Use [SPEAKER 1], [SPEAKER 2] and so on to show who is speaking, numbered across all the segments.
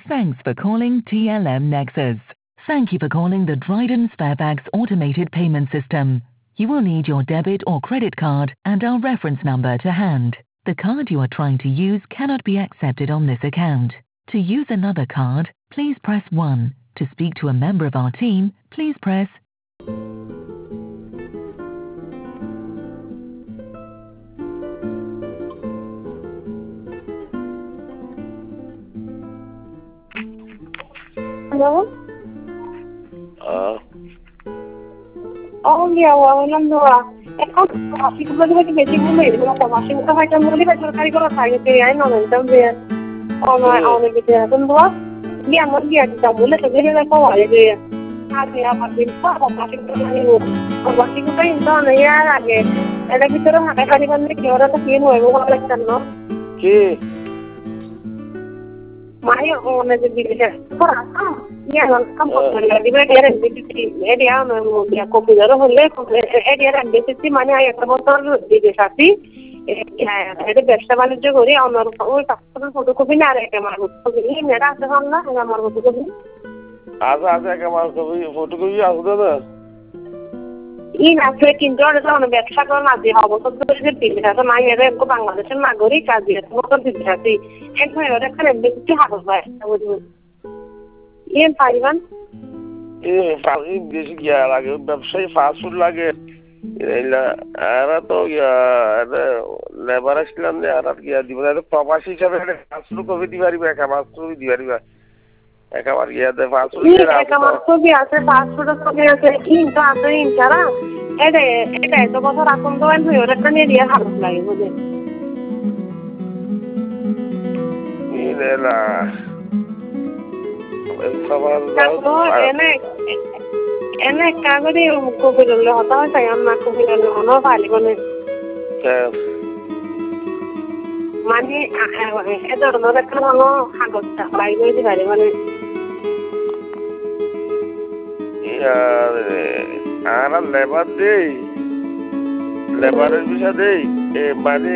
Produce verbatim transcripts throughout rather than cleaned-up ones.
[SPEAKER 1] Thanks for calling T L M Nexus. Thank you for calling the Dryden Sparebags automated payment system. You will need your debit or credit card and our reference number to hand. The card you are trying to use cannot be accepted on this account. To use another card, please press one. To speak to a member of our team, please press
[SPEAKER 2] Hello?
[SPEAKER 3] Uh,
[SPEAKER 2] Oh, yeah, well, I'm not. এখন আপনি বলে কি বেশি ঘুমে এরকম মাসিক কথা হয় কেন বলি সরকারি কোনো থাকে আই না জানতাম যে অনলাইন অনেক কিছু এখন তো কি আমার কি একটা বলে তো গেলে দেখো আরে যে আগে আমার দিন পর মাসিক কথা নিয়ে মাসিক কথা ইনতো না ইয়ার আগে এটা ভিতরে হাঁটা খালি করলে কি ওরা তো কি নয় ভালো লাগছে না
[SPEAKER 3] কি
[SPEAKER 2] মাই ওনে যে দিলে পড়া ya non campo la libreria era di area ya computer হলে area এর বেশি মানে আই একটা বছর দিতে সাথী এটা ব্যবসা বাণিজ্য করি আমার ওই পাসপোর্ট ফটোকপি না রেখে আমার ফটোকপি মেরা আছে না আমার ফটোকপি
[SPEAKER 3] আজ আজ এক আমার কপি ফটোকপি আছে না
[SPEAKER 2] এই না সে কিন্তু ওরা যখন ব্যবসা করে না দিয়ে হবো তো যে দিতে আছে না এর একটু বাংলাদেশের নাগরিক কাজ দিয়ে মতো দিতে আছে একবার ওরা এখানে বেশি হাত হয় ইয়েন পাইবান
[SPEAKER 3] এ ফাজি বেশি গিয়া লাগে ব্যবসায়ী ফাস্ট ফুড লাগে এলা এরা তো লেবার আসলাম যে আর গিয়া দিব প্রবাসী হিসাবে ফাস্ট ফুড কবি দিবারিবা একা মাছ কবি দিবারিবা একেবারে গিয়া দে ফাস্ট ফুড
[SPEAKER 2] একা মাছ কবি আছে ফাস্ট ফুড কবি আছে কিন্তু আছে ইনসারা এটা এটা তো বছর এখন তো এন হয়ে ওটা নিয়ে দিয়ে ভালো লাগে বুঝে
[SPEAKER 3] ইনেলা
[SPEAKER 2] এনে এনে কাগজে কপি দিলে হতা হয় তাই আমার কপি দিলে মনে ভালো মানে মানে এ ধরনের একটা ভালো কাগজটা বাইরে দিতে পারে মানে
[SPEAKER 3] আর লেবার দেই লেবারের বিষয় দেই মানে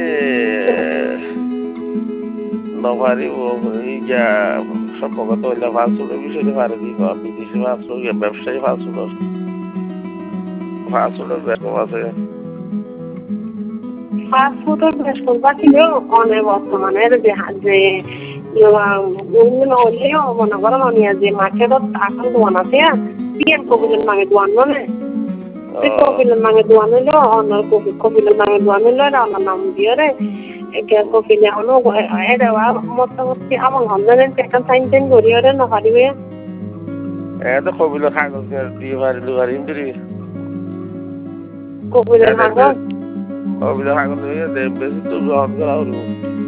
[SPEAKER 3] নভারি যা সম্ভবত হইলে ফাস্টফুডের বিষয়টা পারে কি বিদেশি ফাস্টফুড ব্যবসায়ী ফাস্টফুড ফাস্টফুডের ব্যাপার আছে
[SPEAKER 2] ফাস্টফুডের ব্যাপার বাকিলেও অনেক বর্তমানে যে যে হলেও মনে করো মনে যে মার্কেটত এখন দোকান আছে পিএম কবিলের নামে দোকান মানে কবিলের নামে দোকান হইলো অন্য কবিলের নামে দোকান হইলো আমার নাম দিয়ে রে কপিলে হলো এটা মোটামুটি আমার হন্দানের একটা সাইন টাইন করি ওরে না পারিবে
[SPEAKER 3] এত কপিলে কাগজ দিয়ে পারিলে পারিম দিবি
[SPEAKER 2] কপিলের কাগজ
[SPEAKER 3] কপিলে কাগজ দিয়ে দে বেশি তো গ্রহণ করা হলো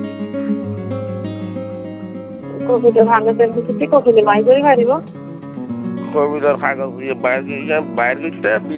[SPEAKER 2] কপিলে কাগজ দিয়ে কপিলে বাইরে পারিব
[SPEAKER 3] কপিলের কাগজ দিয়ে বাইরে বাইরে